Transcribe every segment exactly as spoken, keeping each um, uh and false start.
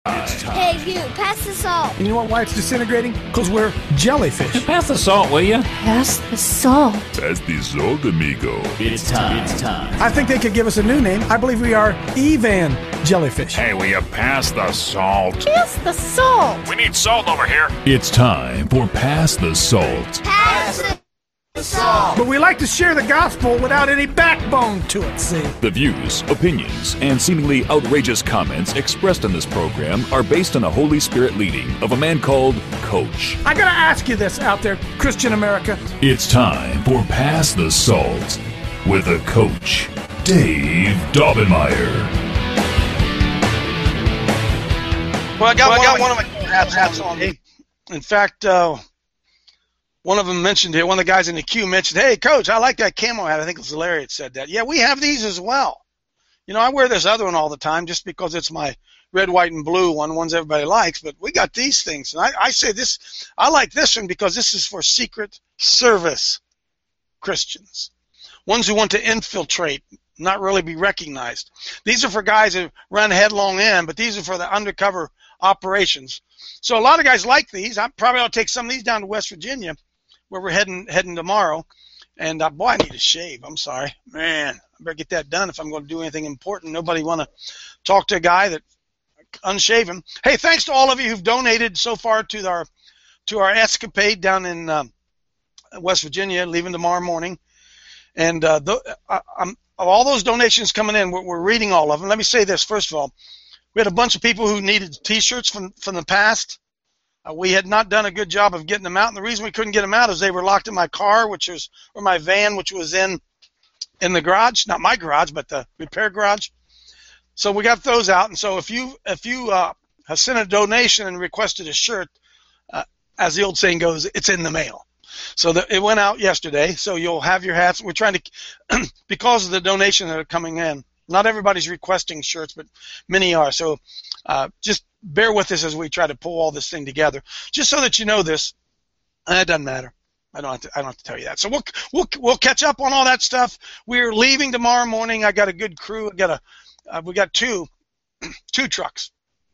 Hey, you, pass the salt. And you know why it's disintegrating? Because we're jellyfish. Pass the salt, will you? Pass the salt. Pass the salt, amigo. It's time. It's time. I think they could give us a new name. I believe we are Evan Jellyfish. Hey, will you pass the salt? Pass the salt. We need salt over here. It's time for Pass the Salt. Pass the salt. But we like to share the gospel without any backbone to it, see? The views, opinions, and seemingly outrageous comments expressed in this program are based on the Holy Spirit leading of a man called Coach. I gotta ask you this out there, Christian America. It's time for Pass the Salt with a Coach, Dave Daubenmire. Well, I got, well, one, I got one of my hats, hats on me. In fact, uh, one of them mentioned here, one of the guys in the queue mentioned, hey, Coach, I like that camo hat. I think it was Larry that said that. Yeah, we have these as well. You know, I wear this other one all the time just because it's my red, white, and blue one, ones everybody likes. But we got these things. And I, I say this, I like this one because this is for Secret Service Christians, ones who want to infiltrate, not really be recognized. These are for guys who run headlong in, but these are for the undercover operations. So a lot of guys like these. I probably ought to take some of these down to West Virginia, where we're heading heading tomorrow. And uh, boy, I need a shave. I'm sorry, man. I better get that done if I'm going to do anything important. Nobody want to talk to a guy that unshaven. Hey, thanks to all of you who've donated so far to our to our escapade down in uh, West Virginia, leaving tomorrow morning. And uh, th- I, I'm, of all those donations coming in, we're, we're reading all of them. Let me say this first of all: we had a bunch of people who needed T-shirts from from the past. Uh, we had not done a good job of getting them out, and the reason we couldn't get them out is they were locked in my car, which was, or my van, which was in in the garage, not my garage, but the repair garage. So we got those out, and so if you if you uh, have sent a donation and requested a shirt, uh, as the old saying goes, it's in the mail. So the, it went out yesterday, so you'll have your hats. We're trying to, because of the donation that are coming in, not everybody's requesting shirts, but many are. So uh, just bear with us as we try to pull all this thing together, just so that you know this. And it doesn't matter. I don't have to, I don't have to tell you that. So we'll we'll we'll catch up on all that stuff. We're leaving tomorrow morning. I got a good crew. I got a uh, we got two two trucks.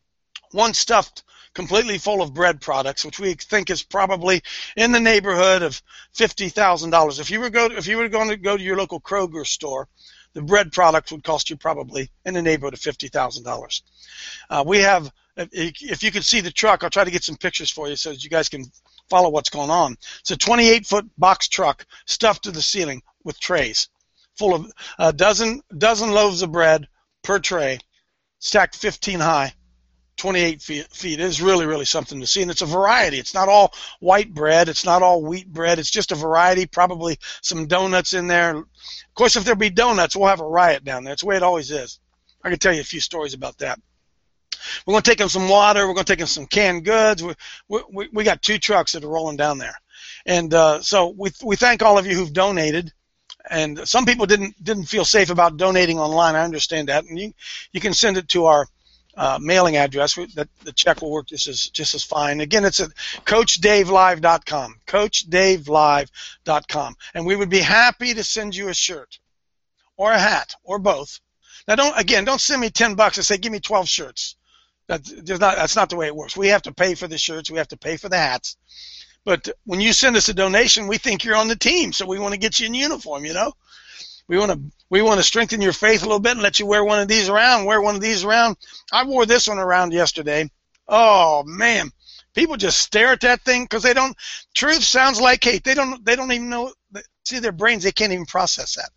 One stuffed completely full of bread products, which we think is probably in the neighborhood of fifty thousand dollars. If you were go to, if you were going to go to your local Kroger store, the bread products would cost you probably in the neighborhood of fifty thousand dollars. Uh, we have. If you can see the truck, I'll try to get some pictures for you so that you guys can follow what's going on. It's a twenty-eight foot box truck stuffed to the ceiling with trays full of a dozen dozen loaves of bread per tray, stacked fifteen high, twenty-eight feet. It is really, really something to see. And it's a variety. It's not all white bread. It's not all wheat bread. It's just a variety, probably some donuts in there. Of course, if there be donuts, we'll have a riot down there. It's the way it always is. I can tell you a few stories about that. We're going to take them some water. We're going to take them some canned goods. We we we got two trucks that are rolling down there, and uh, so we we thank all of you who've donated. And some people didn't didn't feel safe about donating online. I understand that, and you you can send it to our uh, mailing address. That the check will work just as just as fine. Again, it's at coach dave live dot com. coach dave live dot com, and we would be happy to send you a shirt, or a hat, or both. Now, don't again don't send me ten bucks and say give me twelve shirts. That, there's not, that's not the way it works. We have to pay for the shirts. We have to pay for the hats. But when you send us a donation, we think you're on the team, so we want to get you in uniform, you know. We want to we want to strengthen your faith a little bit and let you wear one of these around, wear one of these around. I wore this one around yesterday. Oh, man. People just stare at that thing because they don't – truth sounds like hate. They don't, they don't even know – see, their brains, they can't even process that.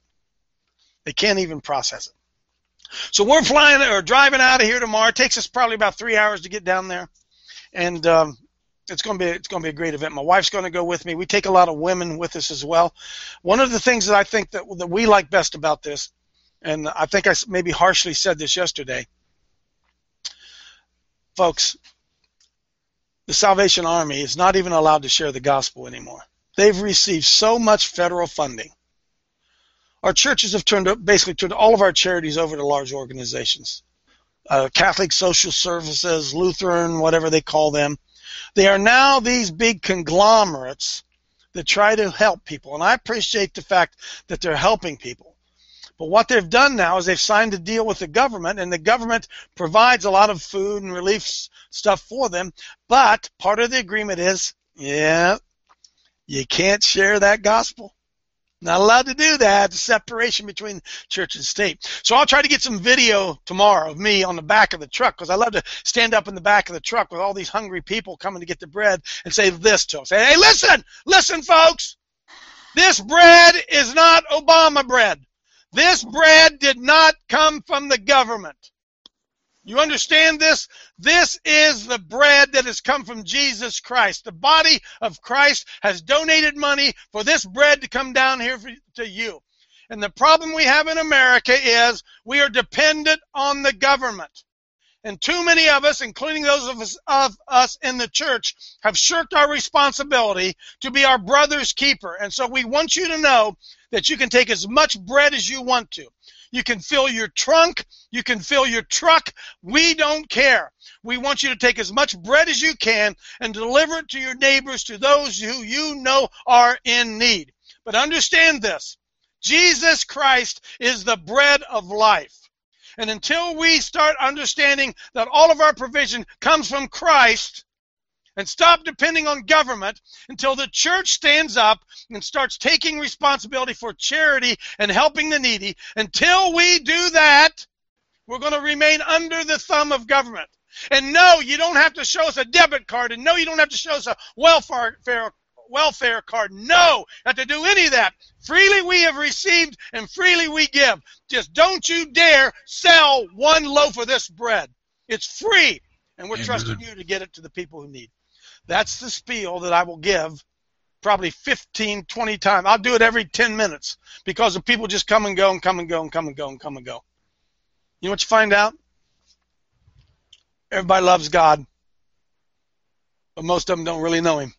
They can't even process it. So we're flying or driving out of here tomorrow. It takes us probably about three hours to get down there, and um, it's going to be it's going to be a great event. My wife's going to go with me. We take a lot of women with us as well. One of the things that I think that that we like best about this, and I think I maybe harshly said this yesterday, folks, the Salvation Army is not even allowed to share the gospel anymore. They've received so much federal funding. Our churches have turned basically turned all of our charities over to large organizations, uh, Catholic Social Services, Lutheran, whatever they call them. They are now these big conglomerates that try to help people, and I appreciate the fact that they're helping people. But what they've done now is they've signed a deal with the government, and the government provides a lot of food and relief stuff for them. But part of the agreement is, yeah, you can't share that gospel. Not allowed to do that. The separation between church and state. So I'll try to get some video tomorrow of me on the back of the truck, because I love to stand up in the back of the truck with all these hungry people coming to get the bread and say this to them. Say, hey, listen, listen, folks. This bread is not Obama bread. This bread did not come from the government. You understand this? This is the bread that has come from Jesus Christ. The body of Christ has donated money for this bread to come down here for, to you. And the problem we have in America is we are dependent on the government. And too many of us, including those of us, of us in the church, have shirked our responsibility to be our brother's keeper. And so we want you to know that you can take as much bread as you want to. You can fill your trunk. You can fill your truck. We don't care. We want you to take as much bread as you can and deliver it to your neighbors, to those who you know are in need. But understand this. Jesus Christ is the bread of life. And until we start understanding that all of our provision comes from Christ, and stop depending on government, until the church stands up and starts taking responsibility for charity and helping the needy, until we do that, we're going to remain under the thumb of government. And no, you don't have to show us a debit card, and no, you don't have to show us a welfare welfare card. No, not to do any of that. Freely we have received, and freely we give. Just don't you dare sell one loaf of this bread. It's free, and we're Amen. Trusting you to get it to the people who need. That's the spiel that I will give probably fifteen, twenty times. I'll do it every ten minutes because the people just come and go and come and go and come and go and come and go. You know what you find out? Everybody loves God, but most of them don't really know Him.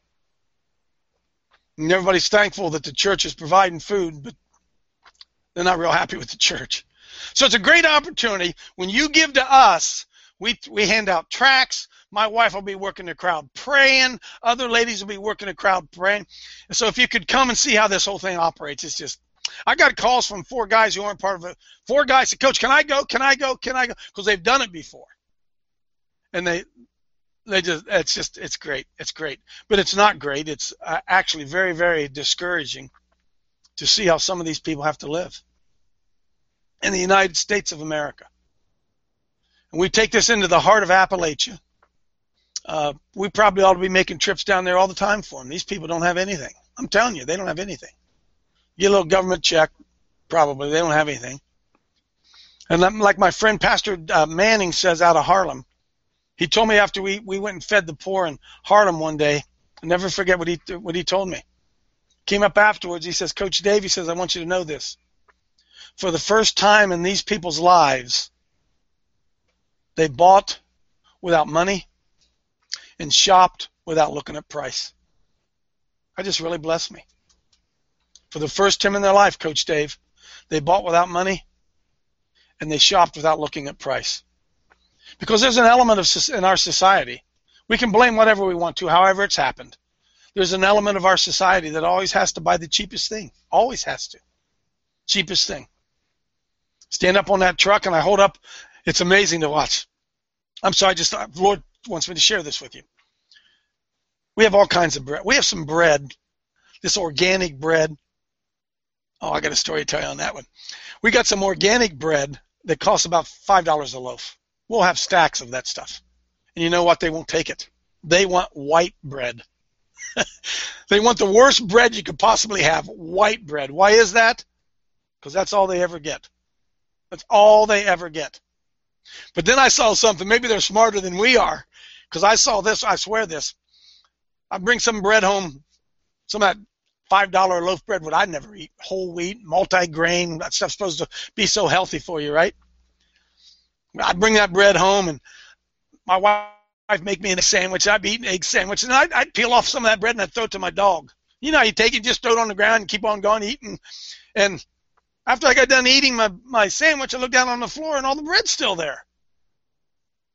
And everybody's thankful that the church is providing food, but they're not real happy with the church. So it's a great opportunity. When you give to us, we, we hand out tracts. My wife will be working the crowd praying. Other ladies will be working the crowd praying. And so if you could come and see how this whole thing operates, it's just, I got calls from four guys who aren't part of it. Four guys said, Coach, can I go? Can I go? Can I go? Because they've done it before. And they, they just, it's just, it's great. It's great. But it's not great. It's uh, actually very, very discouraging to see how some of these people have to live in the United States of America. And we take this into the heart of Appalachia. Uh, we probably ought to be making trips down there all the time for them. These people don't have anything. I'm telling you, they don't have anything. Get a little government check, probably. They don't have anything. And like my friend Pastor uh, Manning says out of Harlem, he told me after we, we went and fed the poor in Harlem one day, I'll never forget what he what he told me. Came up afterwards, he says, Coach Dave, he says, I want you to know this. For the first time in these people's lives, they bought without money and shopped without looking at price. That just really blessed me. For the first time in their life, Coach Dave, they bought without money and they shopped without looking at price. Because there's an element of in our society. We can blame whatever we want to, however it's happened. There's an element of our society that always has to buy the cheapest thing. Always has to. Cheapest thing. Stand up on that truck and I hold up. It's amazing to watch. I'm sorry, just the Lord wants me to share this with you. We have all kinds of bread. We have some bread, this organic bread. Oh, I got a story to tell you on that one. We got some organic bread that costs about five dollars a loaf. We'll have stacks of that stuff. And you know what? They won't take it. They want white bread. They want the worst bread you could possibly have, white bread. Why is that? Because that's all they ever get. That's all they ever get. But then I saw something. Maybe they're smarter than we are. Because I saw this. I swear this. I bring some bread home, some of that five dollar loaf bread, what I'd never eat. Whole wheat, multi-grain. That stuff's supposed to be so healthy for you, right? I'd bring that bread home, and my wife would make me a sandwich. I'd be eating an egg sandwich, and I'd, I'd peel off some of that bread, and I'd throw it to my dog. You know how you take it, just throw it on the ground and keep on going eating. And after I got done eating my, my sandwich, I looked down on the floor, and all the bread's still there.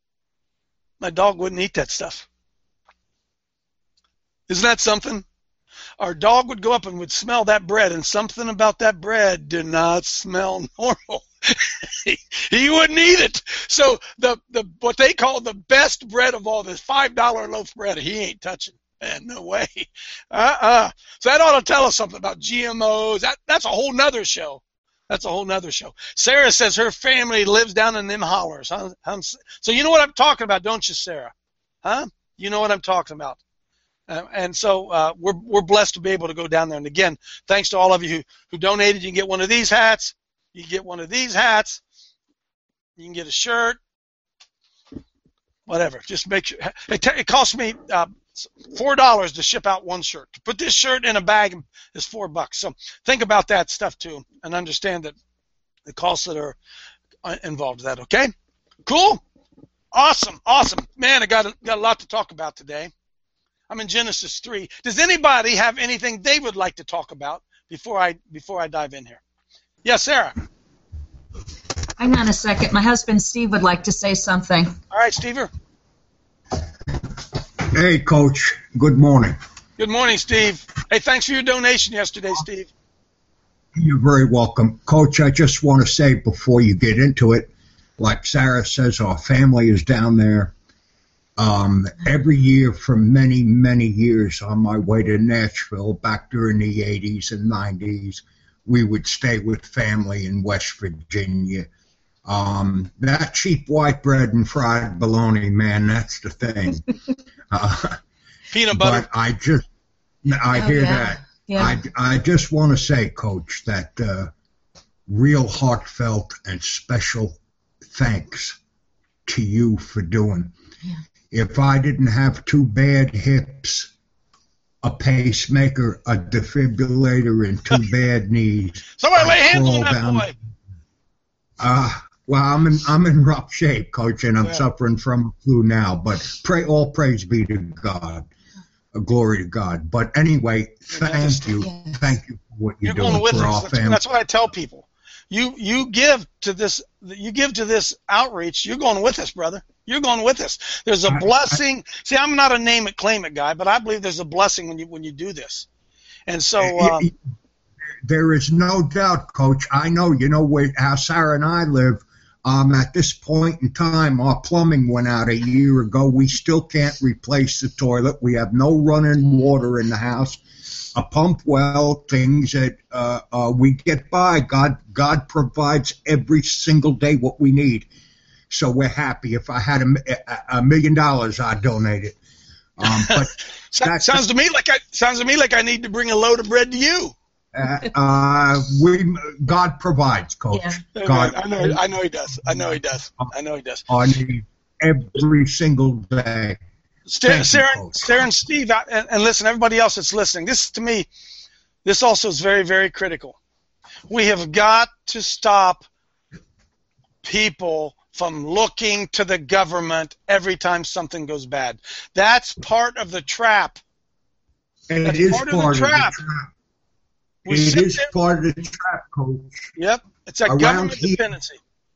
My dog wouldn't eat that stuff. Isn't that something? our dog would go up and would smell that bread, and something about that bread did not smell normal. he, he wouldn't eat it. So the, the what they call the best bread of all, this five dollar loaf bread, he ain't touching. Man, no way. Uh-uh. So that ought to tell us something about G M Os. That That's a whole nother show. That's a whole nother show. Sarah says her family lives down in them hollers. Huh? So you know what I'm talking about, don't you, Sarah? Huh? You know what I'm talking about. Uh, and so uh, we're we're blessed to be able to go down there. And again, thanks to all of you who, who donated. You can get one of these hats. You can get one of these hats. You can get a shirt. Whatever. Just make sure. It, t- it costs me uh, four dollars to ship out one shirt. To put this shirt in a bag is four bucks. So think about that stuff too, and understand that the costs that are involved with that. Okay. Cool. Awesome. Awesome. Man, I got a, got a lot to talk about today. I'm in Genesis three. Does anybody have anything they would like to talk about before I before I dive in here? Yes, Sarah. Hang on a second. My husband Steve would like to say something. All right, Steve. Hey, Coach. Good morning. Good morning, Steve. Hey, thanks for your donation yesterday, Steve. You're very welcome. Coach, I just want to say before you get into it, like Sarah says, our family is down there. Um, every year for many, many years on my way to Nashville, back during the eighties and nineties, we would stay with family in West Virginia. Um, that cheap white bread and fried bologna, man, that's the thing. uh, Peanut butter. But I just, I Oh, hear yeah. that. Yeah. I, I just want to say, Coach, that uh, real heartfelt and special thanks to you for doing. Yeah. If I didn't have two bad hips, a pacemaker, a defibrillator, and two bad knees, Somebody lay I'd hands on crawl that down- boy. Uh, well, I'm in I'm in rough shape, Coach, and I'm Yeah. suffering from flu now. But pray, all praise be to God, uh, glory to God. But anyway, thank you, Yes. thank you for what you're, You're going doing with for us. our That's, family. that's what I tell people. You you give to this you give to this outreach. You're going with us, brother. You're going with us. There's a I- blessing. See, I'm not a name it, claim it guy, but I believe there's a blessing when you when you do this. And so, um, There is no doubt, Coach. I know, you know, where, how Sarah and I live. Um, at this point in time, our plumbing went out a year ago. We still can't replace the toilet. We have no running water in the house. A pump well, things that uh, uh, we get by. God, God provides every single day what we need. So we're happy. If I had a, a million dollars, I'd donate it. Um, but so- that's- sounds to me like I sounds to me like I need to bring a load of bread to you. uh, uh, we God provides, Coach. Yeah. God, I know I know he does. I know he does. I know he does. I need every single day. Sarah, Thank you, Sarah, Coach. Sarah and Steve, uh, and, and listen, everybody else that's listening, this to me, this also is very, very critical. We have got to stop people from looking to the government every time something goes bad. That's part of the trap. And That's it is part part, of the of trap. the trap. We It sit is there- part of the trap, Coach. Yep, it's a Around government here- dependency.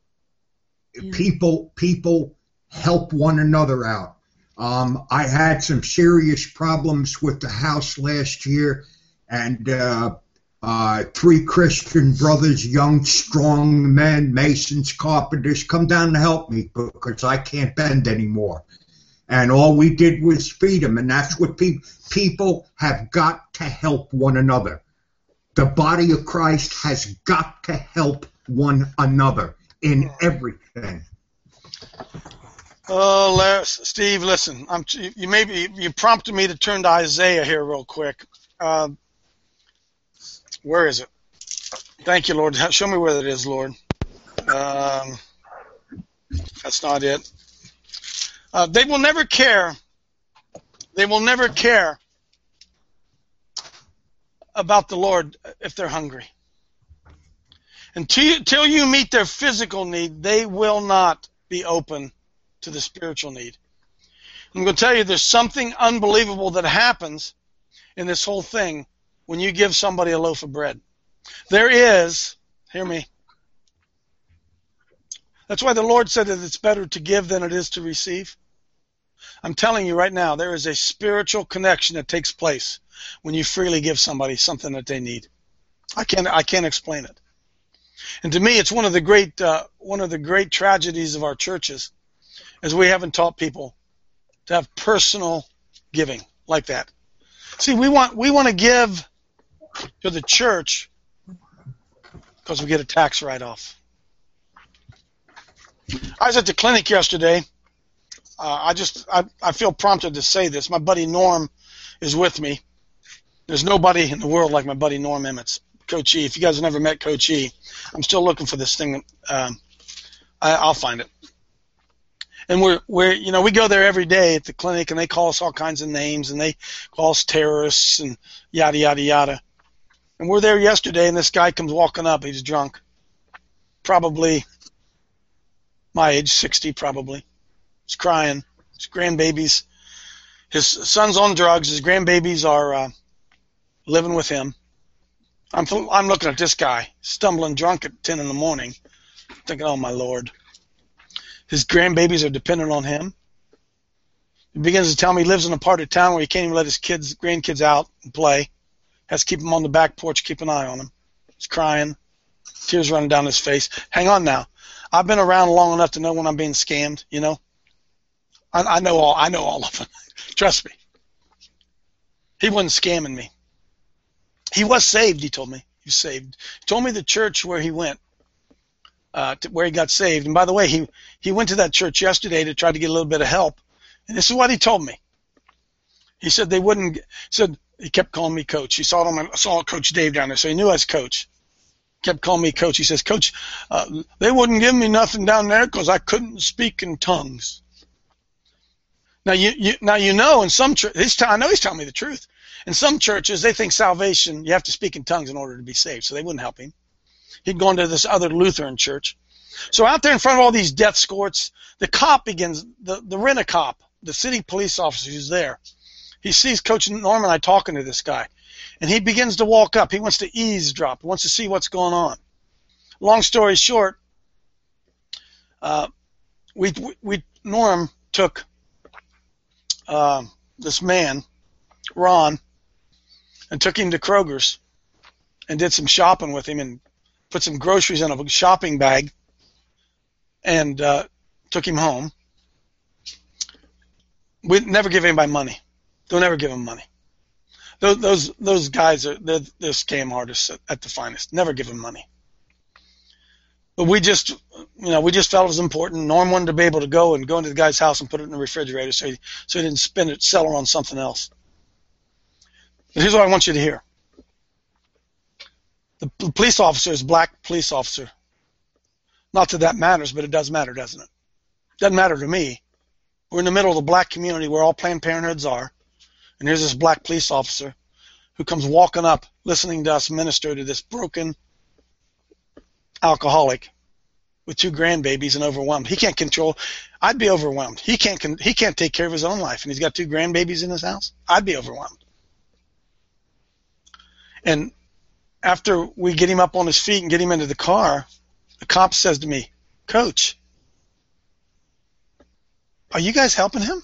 People, people help one another out. Um, I had some serious problems with the house last year, and uh, uh, three Christian brothers, young, strong men, masons, carpenters, come down to help me because I can't bend anymore. And all we did was feed them, and that's what pe- people have got to help one another. The body of Christ has got to help one another in everything. Oh, Les, Steve, listen. I'm you maybe you prompted me to turn to Isaiah here real quick. Uh, where is it? Thank you, Lord. Show me where that is, Lord. Um, that's not it. Uh, they will never care. They will never care about the Lord if they're hungry. Until, until you meet their physical need, they will not be open to the spiritual need. I'm going to tell you there's something unbelievable that happens in this whole thing when you give somebody a loaf of bread. There is, hear me, that's why the Lord said that it's better to give than it is to receive. I'm telling you right now, there is a spiritual connection that takes place when you freely give somebody something that they need. I can't I can't explain it. And to me, it's one of the great uh, one of the great tragedies of our churches, is we haven't taught people to have personal giving like that. See, we want we want to give to the church because we get a tax write-off. I was at the clinic yesterday. Uh, I just I, I feel prompted to say this. My buddy Norm is with me. There's nobody in the world like my buddy Norm Emmets, Coach E. If you guys have never met Coach E, I'm still looking for this thing. Um, I, I'll find it. And we're we're you know we go there every day at the clinic, and they call us all kinds of names, and they call us terrorists and yada yada yada. And we're there yesterday, and this guy comes walking up. He's drunk, probably my age, sixty probably. He's crying. His grandbabies. His son's on drugs. His grandbabies are uh, living with him. I'm I'm looking at this guy stumbling drunk at ten in the morning, thinking, "Oh my Lord." His grandbabies are dependent on him. He begins to tell me he lives in a part of town where he can't even let his kids, grandkids out and play. Has to keep them on the back porch, keep an eye on them. He's crying, tears running down his face. Hang on now. I've been around long enough to know when I'm being scammed, you know. I, I know all I know all of them. Trust me. He wasn't scamming me. He was saved, he told me. He was saved. He told me the church where he went, uh, to where he got saved. And by the way, he, he went to that church yesterday to try to get a little bit of help. And this is what he told me. He said they wouldn't, he said, he kept calling me coach. He saw, it on my, saw Coach Dave down there, so he knew I was coach. Kept calling me coach. He says, Coach, uh, they wouldn't give me nothing down there because I couldn't speak in tongues. Now you, you now you know in some churches, I know he's telling me the truth. In some churches, they think salvation, you have to speak in tongues in order to be saved, so they wouldn't help him. He'd gone to this other Lutheran church. So out there in front of all these death squirts, the cop begins, the, the rent-a-cop, the city police officer who's there, he sees Coach Norm and I talking to this guy, and he begins to walk up. He wants to eavesdrop. He wants to see what's going on. Long story short, uh, we, we Norm took uh, this man, Ron, and took him to Kroger's and did some shopping with him and put some groceries in a shopping bag and uh, took him home. We'd never give anybody money. Don't ever give them money. Those those, those guys are they're, they're scam artists at, at the finest. Never give them money. But we just, you know, we just felt it was important. Norm wanted to be able to go and go into the guy's house and put it in the refrigerator so he, so he didn't spend it, sell it on something else. But here's what I want you to hear. The police officer is a black police officer. Not that that matters, but it does matter, doesn't it? Doesn't matter to me. We're in the middle of the black community where all Planned Parenthoods are, and here's this black police officer who comes walking up, listening to us minister to this broken alcoholic with two grandbabies and overwhelmed. He can't control. I'd be overwhelmed. He can't. He can't take care of his own life, and he's got two grandbabies in his house. I'd be overwhelmed. And after we get him up on his feet and get him into the car, the cop says to me, "Coach, are you guys helping him?"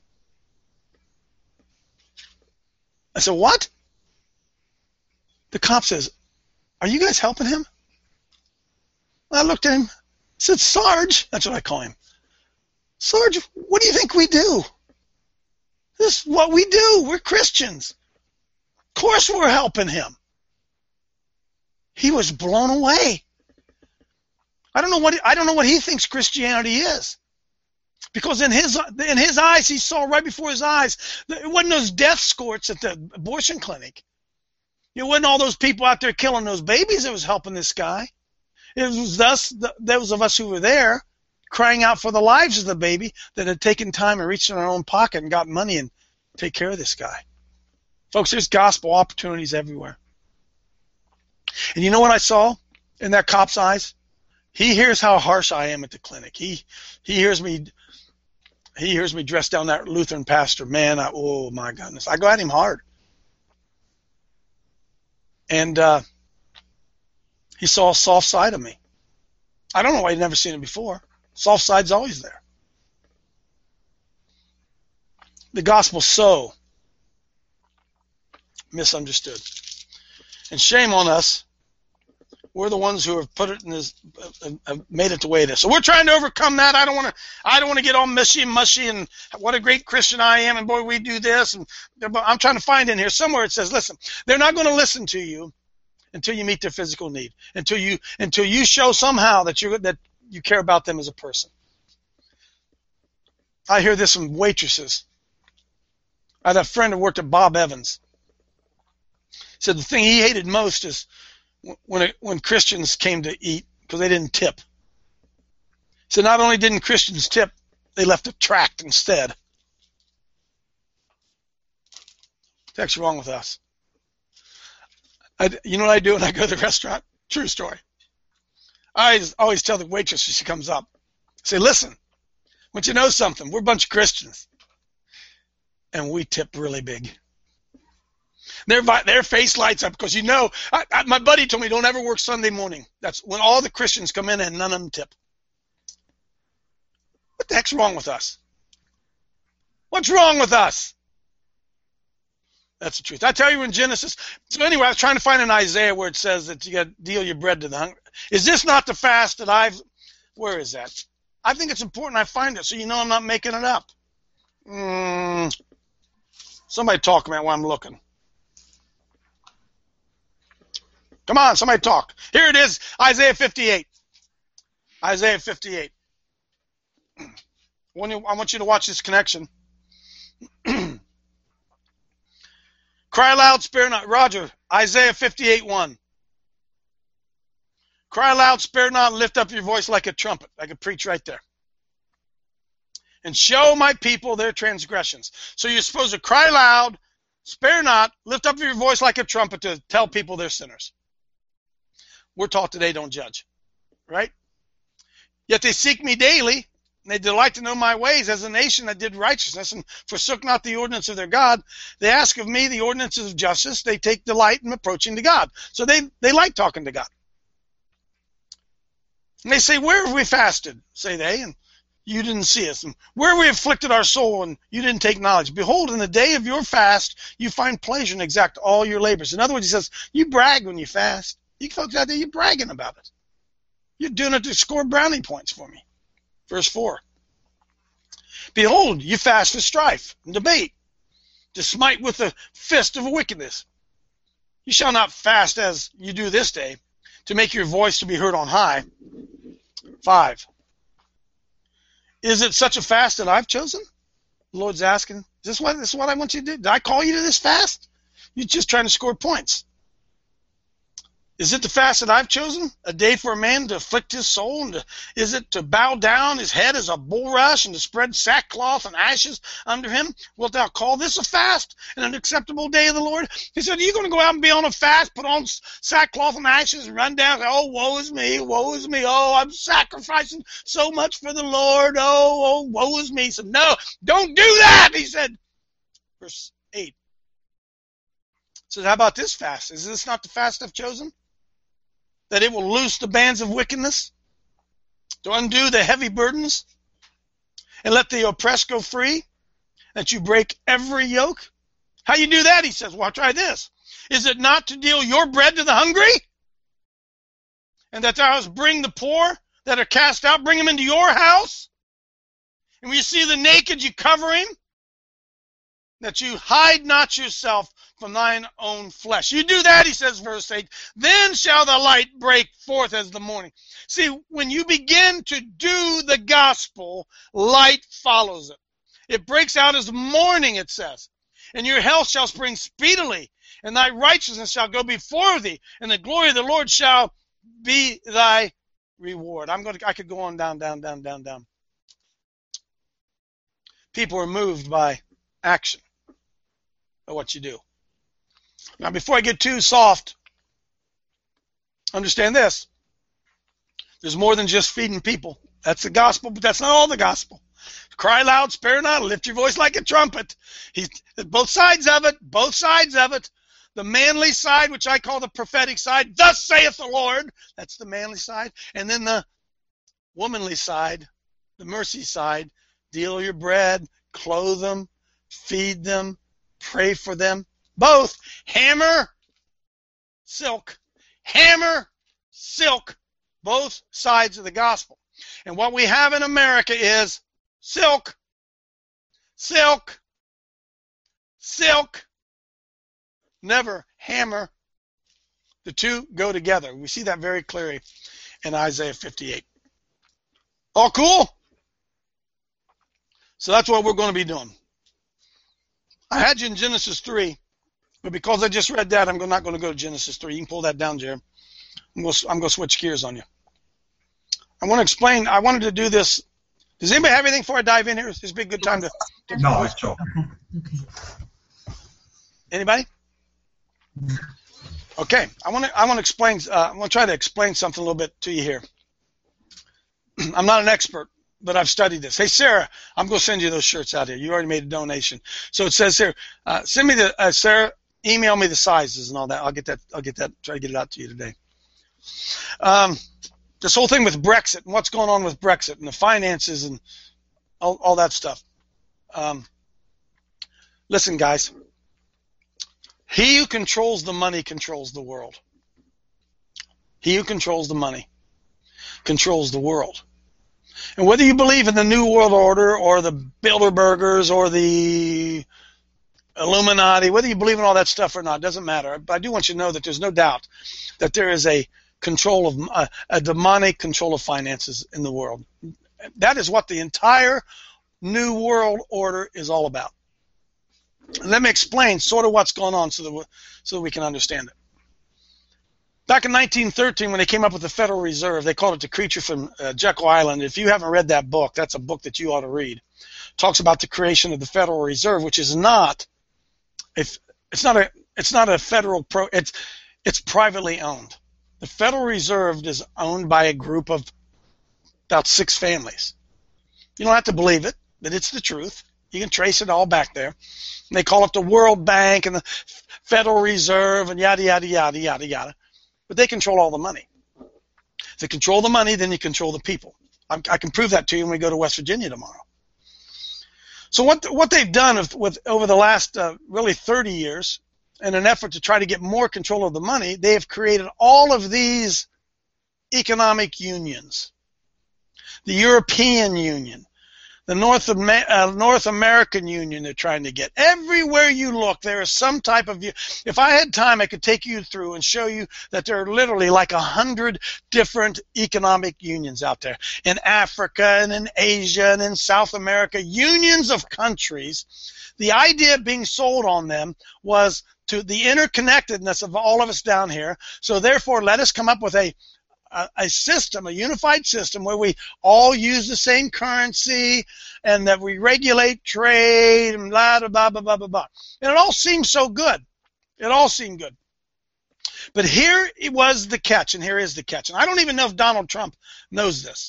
I said, "What?" The cop says, "Are you guys helping him?" I looked at him, said, "Sarge," that's what I call him. "Sarge, what do you think we do? This is what we do. We're Christians. Of course we're helping him." He was blown away. I don't know what I don't know what he thinks Christianity is. Because in his in his eyes, he saw right before his eyes, it wasn't those death squirts at the abortion clinic. It wasn't all those people out there killing those babies that was helping this guy. It was us, those of us who were there, crying out for the lives of the baby that had taken time and reached in our own pocket and got money and take care of this guy. Folks, there's gospel opportunities everywhere. And you know what I saw in that cop's eyes? He hears how harsh I am at the clinic. He he hears me he hears me dress down that Lutheran pastor. Man, I, oh my goodness. I go at him hard. And uh, he saw a soft side of me. I don't know why he'd never seen it before. Soft side's always there. the gospel so misunderstood. And shame on us. We're the ones who have put it in this, uh, uh, made it the way it is. So we're trying to overcome that. I don't want to. I don't want to get all mushy and mushy and what a great Christian I am. And boy, we do this. And I'm trying to find in here somewhere it says, listen, they're not going to listen to you until you meet their physical need. Until you until you show somehow that you that you care about them as a person. I hear this from waitresses. I had a friend who worked at Bob Evans. He said the thing he hated most is when it, when Christians came to eat because they didn't tip. So not only didn't Christians tip, they left a tract instead. What's wrong with us? I, you know what I do when I go to the restaurant? True story. I always, always tell the waitress when she comes up, I say, listen, I want you to know something. We're a bunch of Christians. And we tip really big. Their, their face lights up because, you know, I, I, my buddy told me don't ever work Sunday morning. That's when all the Christians come in and none of them tip. What the heck's wrong with us? What's wrong with us? That's the truth. I tell you in Genesis. So anyway, I was trying to find in Isaiah where it says that you got to deal your bread to the hungry. Is this not the fast that I've... Where is that? I think it's important I find it so you know I'm not making it up. Mm, somebody talk about while I'm looking. Come on, somebody talk. Here it is, Isaiah fifty-eight. Isaiah fifty-eight. I want you to watch this connection. Cry loud, spare not. Roger, Isaiah fifty-eight one. Cry loud, spare not, lift up your voice like a trumpet. I could preach right there. And show my people their transgressions. So you're supposed to cry loud, spare not, lift up your voice like a trumpet to tell people they're sinners. We're taught today don't judge, right? Yet they seek me daily, and they delight to know my ways as a nation that did righteousness and forsook not the ordinance of their God. They ask of me the ordinances of justice. They take delight in approaching to God. So they, they like talking to God. And they say, where have we fasted, say they, and you didn't see us. And where have we afflicted our soul, and you didn't take knowledge. Behold, in the day of your fast, you find pleasure and exact all your labors. In other words, he says, you brag when you fast. You folks out there, you're bragging about it. You're doing it to score brownie points for me. Verse four. Behold, you fast for strife and debate, to smite with the fist of wickedness. You shall not fast as you do this day, to make your voice to be heard on high. Five. Is it such a fast that I've chosen? The Lord's asking. Is this what, this is what I want you to do? Did I call you to this fast? You're just trying to score points. Is it the fast that I've chosen? A day for a man to afflict his soul? And to, is it to bow down his head as a bulrush and to spread sackcloth and ashes under him? Wilt thou call this a fast and an acceptable day of the Lord? He said, are you going to go out and be on a fast, put on sackcloth and ashes and run down and say, oh, woe is me, woe is me. Oh, I'm sacrificing so much for the Lord. Oh, oh, woe is me. He said, no, don't do that. He said, verse eight. He said, how about this fast? Is this not the fast I've chosen? That it will loose the bands of wickedness, to undo the heavy burdens, and let the oppressed go free, that you break every yoke? How you do that? He says, well, try this. Is it not to deal your bread to the hungry? And that thou hast bring the poor that are cast out, bring them into your house? And when you see the naked, you cover him? That you hide not yourself from thine own flesh. You do that, he says, verse eight, then shall the light break forth as the morning. See, when you begin to do the gospel, light follows it. It breaks out as morning, it says. And your health shall spring speedily, and thy righteousness shall go before thee, and the glory of the Lord shall be thy reward. I'm going to, I could go on down, down, down, down, down. People are moved by action, by what you do. Now, before I get too soft, understand this. There's more than just feeding people. That's the gospel, but that's not all the gospel. Cry loud, spare not, lift your voice like a trumpet. He's, both sides of it, both sides of it. The manly side, which I call the prophetic side, thus saith the Lord. That's the manly side. And then the womanly side, the mercy side, deal your bread, clothe them, feed them, pray for them. Both hammer, silk, hammer, silk, both sides of the gospel. And what we have in America is silk, silk, silk, never hammer. The two go together. We see that very clearly in Isaiah fifty-eight. All cool? So that's what we're going to be doing. I had you in Genesis three, but because I just read that, I'm not going to go to Genesis three. You can pull that down, Jared. I'm going to, I'm going to switch gears on you. I want to explain. I wanted to do this. Does anybody have anything before I dive in here? This would be a good time to. to No, it's okay. Okay. Anybody? Okay. I want to. I want to explain. Uh, I want to try to explain something a little bit to you here. I'm not an expert, but I've studied this. Hey, Sarah, I'm going to send you those shirts out here. You already made a donation. So it says here, uh, send me the, uh, Sarah, email me the sizes and all that. I'll get that, I'll get that, try to get it out to you today. Um, this whole thing with Brexit and what's going on with Brexit and the finances and all, all that stuff. Um, listen, guys, he who controls the money controls the world. He who controls the money controls the world. And whether you believe in the New World Order or the Bilderbergers or the Illuminati, whether you believe in all that stuff or not, doesn't matter. But I do want you to know that there's no doubt that there is a control of uh, a demonic control of finances in the world. That is what the entire New World Order is all about. Let me explain sort of what's going on so that we, so that we can understand it. Back in nineteen thirteen, when they came up with the Federal Reserve, they called it The Creature from uh, Jekyll Island. If you haven't read that book, that's a book that you ought to read. It talks about the creation of the Federal Reserve, which is not, if it's not a, it's not a federal pro, it's it's privately owned. The Federal Reserve is owned by a group of about six families. You don't have to believe it, but it's the truth. You can trace it all back there. And they call it the World Bank and the Federal Reserve and yada yada yada yada yada. But they control all the money. If they control the money, then you control the people. I'm, I can prove that to you when we go to West Virginia tomorrow. So what what they've done with, with over the last uh, really thirty years, in an effort to try to get more control of the money, they have created all of these economic unions. The European Union, the North, Amer- uh, North American Union they're trying to get. Everywhere you look, there is some type of... If I had time, I could take you through and show you that there are literally like a hundred different economic unions out there. In Africa and in Asia and in South America, unions of countries. The idea being sold on them was to the interconnectedness of all of us down here. So therefore, let us come up with a A, a system, a unified system where we all use the same currency and that we regulate trade and blah, blah, blah, blah, blah, blah. And it all seemed so good. It all seemed good. But here it was the catch, and here is the catch. And I don't even know if Donald Trump knows this.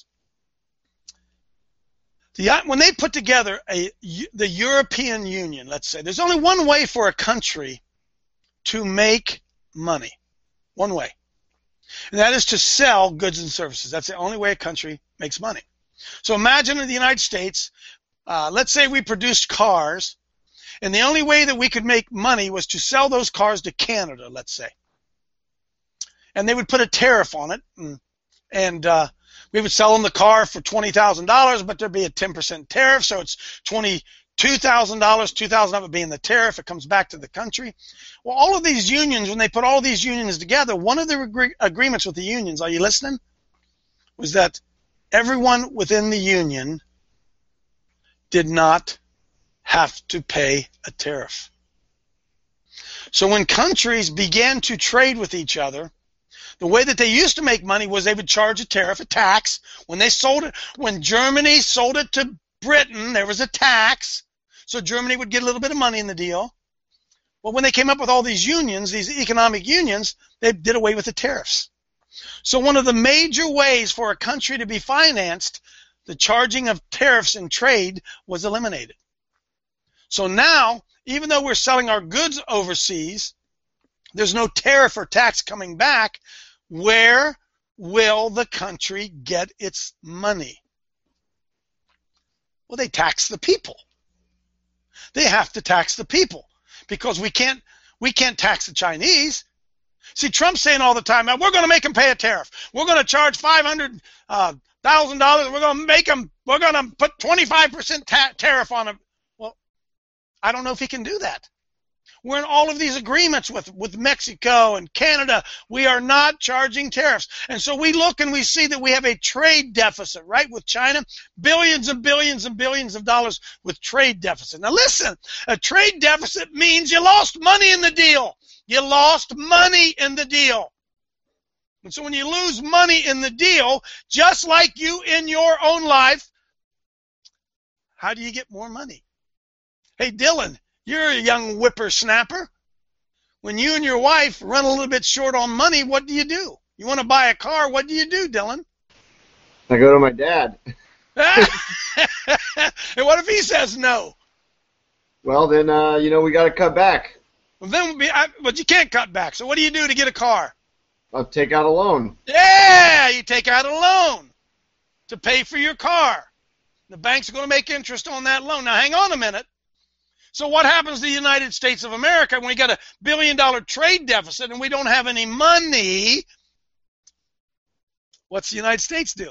The, when they put together a, the European Union, let's say, there's only one way for a country to make money. One way. And that is to sell goods and services. That's the only way a country makes money. So imagine in the United States, uh, let's say we produced cars, and the only way that we could make money was to sell those cars to Canada, let's say. And they would put a tariff on it, and, and uh, we would sell them the car for twenty thousand dollars, but there'd be a ten percent tariff, so it's twenty-two thousand dollars, two thousand dollars of it being the tariff, it comes back to the country. Well, all of these unions, when they put all these unions together, one of the agree- agreements with the unions, are you listening, was that everyone within the union did not have to pay a tariff. So when countries began to trade with each other, the way that they used to make money was they would charge a tariff, a tax. When they sold it, when Germany sold it to Britain, there was a tax. So Germany would get a little bit of money in the deal. Well, when they came up with all these unions, these economic unions, they did away with the tariffs. So one of the major ways for a country to be financed, the charging of tariffs in trade, was eliminated. So now, even though we're selling our goods overseas, there's no tariff or tax coming back. Where will the country get its money? Well, they tax the people. They have to tax the people because we can't we can't tax the Chinese. See, Trump's saying all the time, we're going to make them pay a tariff. We're going to charge five hundred thousand dollars. We're going to make them, we're going to put twenty-five percent ta- tariff on them. Well, I don't know if he can do that. We're in all of these agreements with, with Mexico and Canada. We are not charging tariffs. And so we look and we see that we have a trade deficit, right, with China. Billions and billions and billions of dollars with trade deficit. Now listen, a trade deficit means you lost money in the deal. You lost money in the deal. And so when you lose money in the deal, just like you in your own life, how do you get more money? Hey, Dylan, you're a young whippersnapper. When you and your wife run a little bit short on money, what do you do? You want to buy a car, what do you do, Dylan? I go to my dad. And what if he says no? Well, then, uh, you know, we got to cut back. Well, then, but you can't cut back. So what do you do to get a car? I'll take out a loan. Yeah, you take out a loan to pay for your car. The bank's going to make interest on that loan. Now, hang on a minute. So what happens to the United States of America when we got a billion dollar trade deficit and we don't have any money? What's the United States do?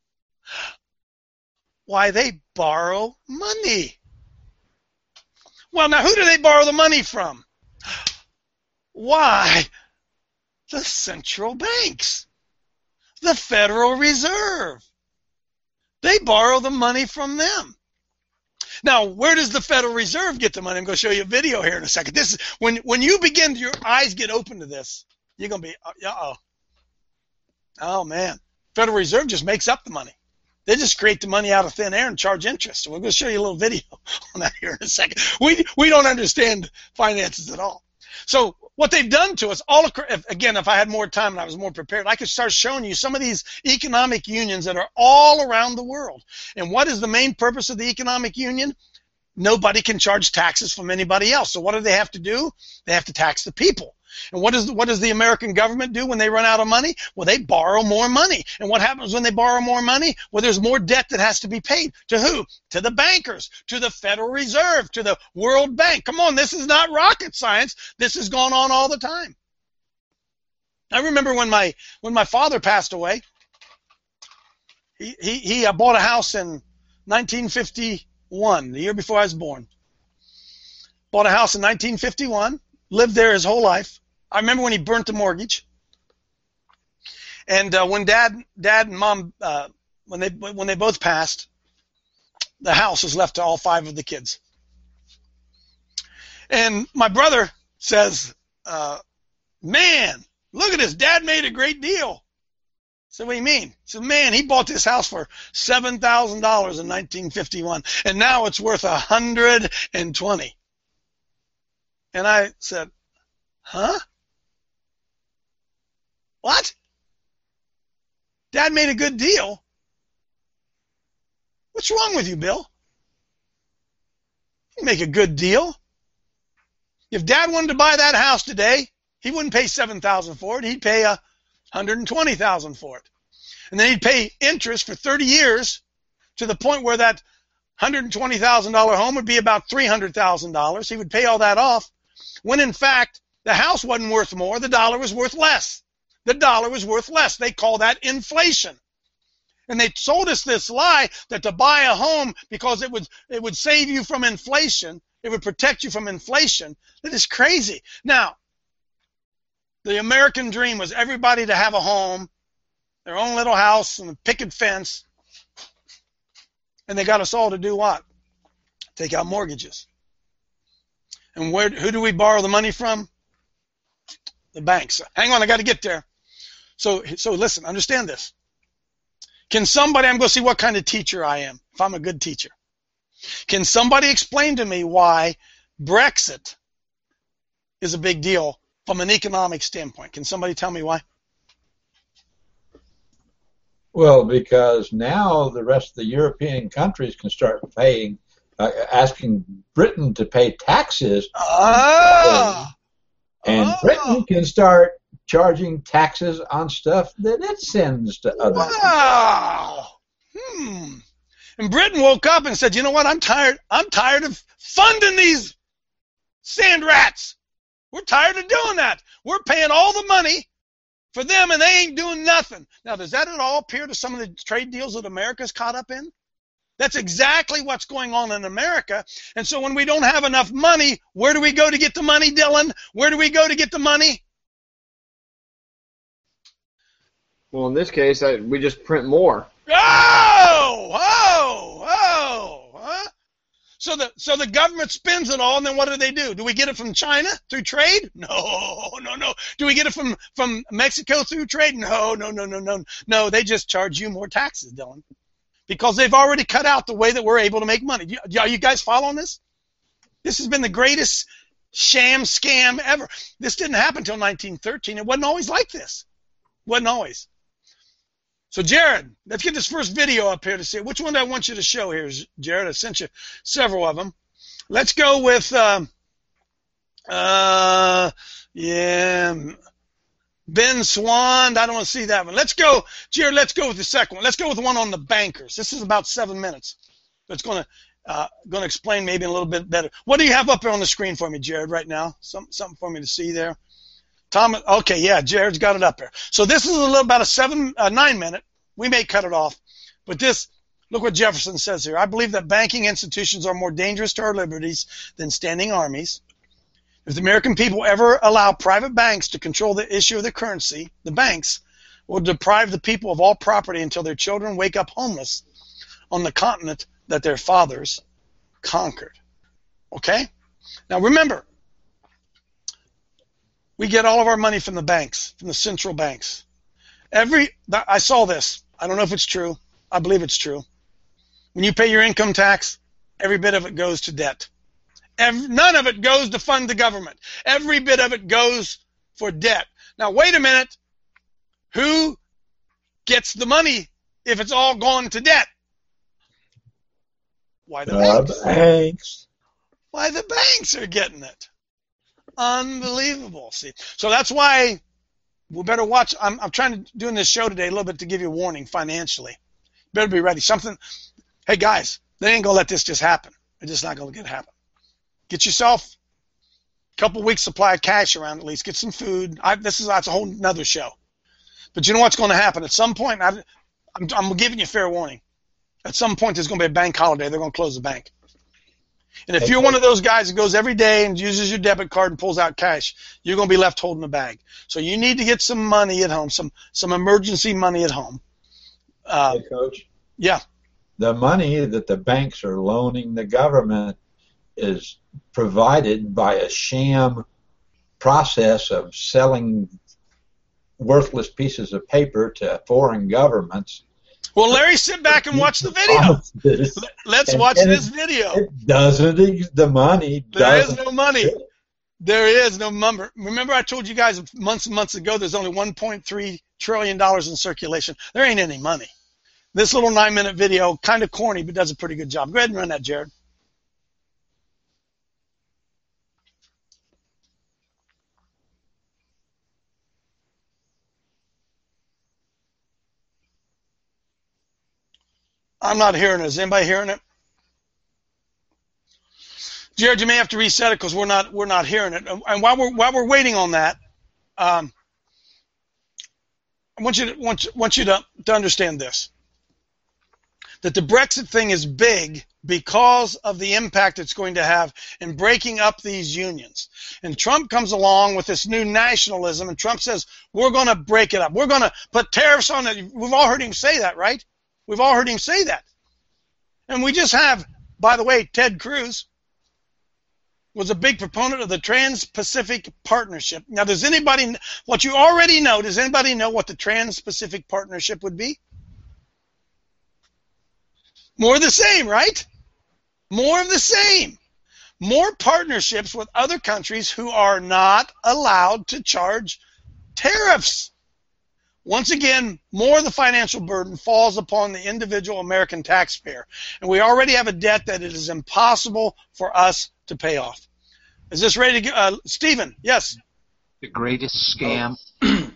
Why, they borrow money. Well, now who do they borrow the money from? Why? The central banks. The Federal Reserve. They borrow the money from them. Now, where does the Federal Reserve get the money? I'm going to show you a video here in a second. This is when when you begin, your eyes get open to this. You're going to be, uh-oh. Oh, man. Federal Reserve just makes up the money. They just create the money out of thin air and charge interest. So we're going to show you a little video on that here in a second. We we don't understand finances at all. So what they've done to us, all if, again, if I had more time and I was more prepared, I could start showing you some of these economic unions that are all around the world. And what is the main purpose of the economic union? Nobody can charge taxes from anybody else. So what do they have to do? They have to tax the people. And what does what does the American government do when they run out of money? Well, they borrow more money. And what happens when they borrow more money? Well, there's more debt that has to be paid. To who? To the bankers, to the Federal Reserve, to the World Bank. Come on, this is not rocket science. This has gone on all the time. I remember when my when my father passed away, he he, he uh, bought a house in nineteen fifty-one, the year before I was born. Bought a house in nineteen fifty-one, lived there his whole life. I remember when he burnt the mortgage, and uh, when dad, dad and mom, uh, when they when they both passed, the house was left to all five of the kids. And my brother says, uh, "Man, look at this! Dad made a great deal." I said, "What do you mean?" He said, "Man, he bought this house for seven thousand dollars in nineteen fifty-one, and now it's worth a hundred and twenty." And I said, "Huh? What? Dad made a good deal? What's wrong with you, Bill? You make a good deal. If Dad wanted to buy that house today, he wouldn't pay seven thousand dollars for it. He'd pay a hundred and twenty thousand dollars for it, and then he'd pay interest for thirty years to the point where that one hundred and twenty thousand dollars home would be about three hundred thousand dollars. He would pay all that off, when in fact the house wasn't worth more. The dollar was worth less. The dollar was worth less. They call that inflation. And they told us this lie that to buy a home because it would it would save you from inflation, it would protect you from inflation. That is crazy. Now, the American dream was everybody to have a home, their own little house and a picket fence. And they got us all to do what? Take out mortgages. And where who do we borrow the money from? The banks. Hang on, I got to get there. So, so listen, understand this. Can somebody, I'm going to see what kind of teacher I am, if I'm a good teacher. Can somebody explain to me why Brexit is a big deal from an economic standpoint? Can somebody tell me why? Well, because now the rest of the European countries can start paying, uh, asking Britain to pay taxes. Ah! And oh. Britain can start charging taxes on stuff that it sends to other Wow. Hmm. And Britain woke up and said, you know what, I'm tired. I'm tired of funding these sand rats. We're tired of doing that. We're paying all the money for them, and they ain't doing nothing. Now, does that at all appear to some of the trade deals that America's caught up in? That's exactly what's going on in America. And so when we don't have enough money, where do we go to get the money, Dylan? Where do we go to get the money? Well, in this case, I, we just print more. Oh, oh, oh, huh? So the so the government spends it all, and then what do they do? Do we get it from China through trade? No, no, no. Do we get it from, from Mexico through trade? No, no, no, no, no. No, they just charge you more taxes, Dylan, because they've already cut out the way that we're able to make money. You, are you guys following this? This has been the greatest sham scam ever. This didn't happen until nineteen thirteen. It wasn't always like this. It wasn't always. So, Jared, let's get this first video up here to see. Which one do I want you to show here, Jared? I sent you several of them. Let's go with, um, uh, yeah, Ben Swan. I don't want to see that one. Let's go, Jared, let's go with the second one. Let's go with the one on the bankers. This is about seven minutes. It's going to uh, going to explain maybe a little bit better. What do you have up there on the screen for me, Jared, right now? Some, something for me to see there? Tom, okay, yeah, Jared's got it up there. So this is a little about a seven, uh, nine minute. We may cut it off, but this, look what Jefferson says here. I believe that banking institutions are more dangerous to our liberties than standing armies. If the American people ever allow private banks to control the issue of the currency, the banks will deprive the people of all property until their children wake up homeless on the continent that their fathers conquered. Okay? Now remember, we get all of our money from the banks, from the central banks. Every, I saw this. I don't know if it's true. I believe it's true. When you pay your income tax, every bit of it goes to debt. Every, none of it goes to fund the government. Every bit of it goes for debt. Now, wait a minute. Who gets the money if it's all gone to debt? Why the banks? banks. Why the banks are getting it. Unbelievable. See, so that's why we better watch. I'm, I'm trying to doing this show today a little bit to give you a warning financially. Better be ready. Something. Hey guys, they ain't gonna let this just happen. It's just not gonna get happen. Get yourself a couple weeks supply of cash around at least. Get some food. I, this is that's a whole nother show. But you know what's going to happen at some point? I, I'm, I'm giving you fair warning. At some point, there's going to be a bank holiday. They're going to close the bank. And if you're one of those guys that goes every day and uses your debit card and pulls out cash, you're going to be left holding a bag. So you need to get some money at home, some some emergency money at home. Uh, Hey, Coach. Yeah. The money that the banks are loaning the government is provided by a sham process of selling worthless pieces of paper to foreign governments. Well, Larry, sit back and watch the video. Let's And- watch and this it- video. It doesn't, ex- the money There is doesn't. no money. There is no number. Remember I told you guys months and months ago there's only one point three trillion dollars in circulation. There ain't any money. This little nine-minute video, kind of corny, but does a pretty good job. Go ahead and run that, Jared. I'm not hearing it. Is anybody hearing it? Jared, you may have to reset it because we're not we're not hearing it. And while we're while we're waiting on that, um, I want you to want, you- want you to, to understand this: that the Brexit thing is big because of the impact it's going to have in breaking up these unions. And Trump comes along with this new nationalism, and Trump says we're going to break it up. We're going to put tariffs on it. We've all heard him say that, right? We've all heard him say that. And we just have, by the way, Ted Cruz was a big proponent of the Trans-Pacific Partnership. Now, does anybody, what you already know, does anybody know what the Trans-Pacific Partnership would be? More of the same, right? More of the same. More partnerships with other countries who are not allowed to charge tariffs. Once again, more of the financial burden falls upon the individual American taxpayer. And we already have a debt that it is impossible for us to pay off. Is this ready to go? Uh, Stephen, yes. The greatest scam.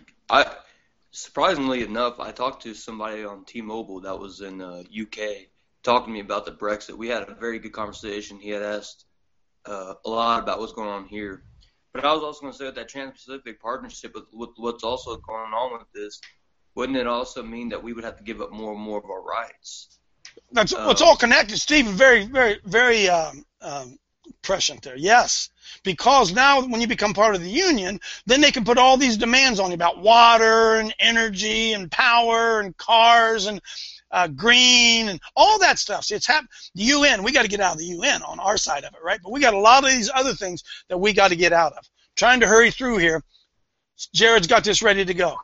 I surprisingly enough, I talked to somebody on T-Mobile that was in the U K, talking to me about the Brexit. We had a very good conversation. He had asked uh, a lot about what's going on here. But I was also going to say with that Trans-Pacific Partnership, with, with what's also going on with this, wouldn't it also mean that we would have to give up more and more of our rights? That's um, what's all connected, Stephen. Very, very, very um, um, prescient there. Yes, because now when you become part of the union, then they can put all these demands on you about water and energy and power and cars and uh, green and all that stuff. See, it's hap- the U N. We got to get out of the U N on our side of it, right? But we got a lot of these other things that we got to get out of. Trying to hurry through here. Jared's got this ready to go.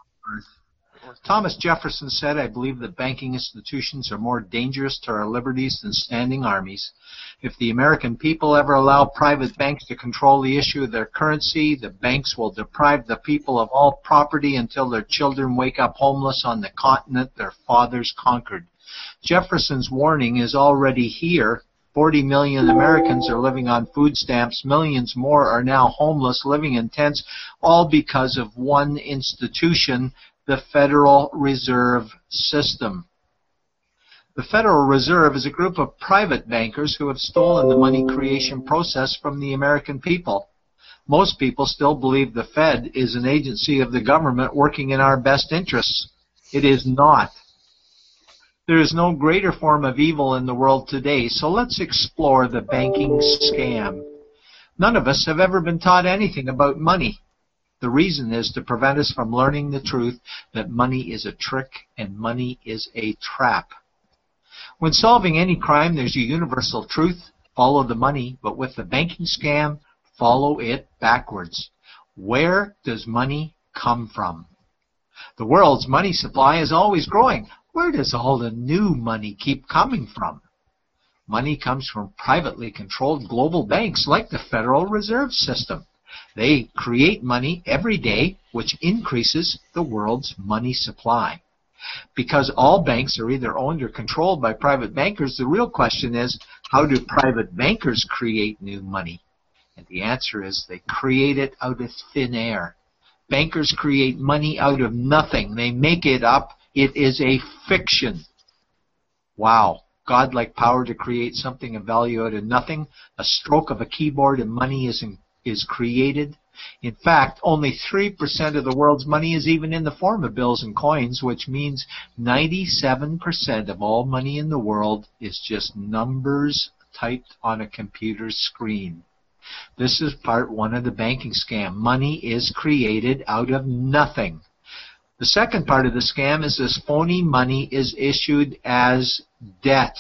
Thomas Jefferson said, I believe that banking institutions are more dangerous to our liberties than standing armies. If the American people ever allow private banks to control the issue of their currency, the banks will deprive the people of all property until their children wake up homeless on the continent their fathers conquered. Jefferson's warning is already here. forty million Americans are living on food stamps. Millions more are now homeless, living in tents, all because of one institution, the Federal Reserve System. The Federal Reserve is a group of private bankers who have stolen the money creation process from the American people. Most people still believe the Fed is an agency of the government working in our best interests. It is not. There is no greater form of evil in the world today, so let's explore the banking scam. None of us have ever been taught anything about money. The reason is to prevent us from learning the truth that money is a trick and money is a trap. When solving any crime, there's a universal truth. Follow the money, but with the banking scam, follow it backwards. Where does money come from? The world's money supply is always growing. Where does all the new money keep coming from? Money comes from privately controlled global banks like the Federal Reserve System. They create money every day, which increases the world's money supply. Because all banks are either owned or controlled by private bankers, the real question is, how do private bankers create new money? And the answer is they create it out of thin air. Bankers create money out of nothing. They make it up. It is a fiction. Wow. Godlike power to create something of value out of nothing. A stroke of a keyboard and money is in is created. In fact, only three percent of the world's money is even in the form of bills and coins, which means ninety-seven percent of all money in the world is just numbers typed on a computer screen. This is part one of the banking scam. Money is created out of nothing. The second part of the scam is this phony money is issued as debt.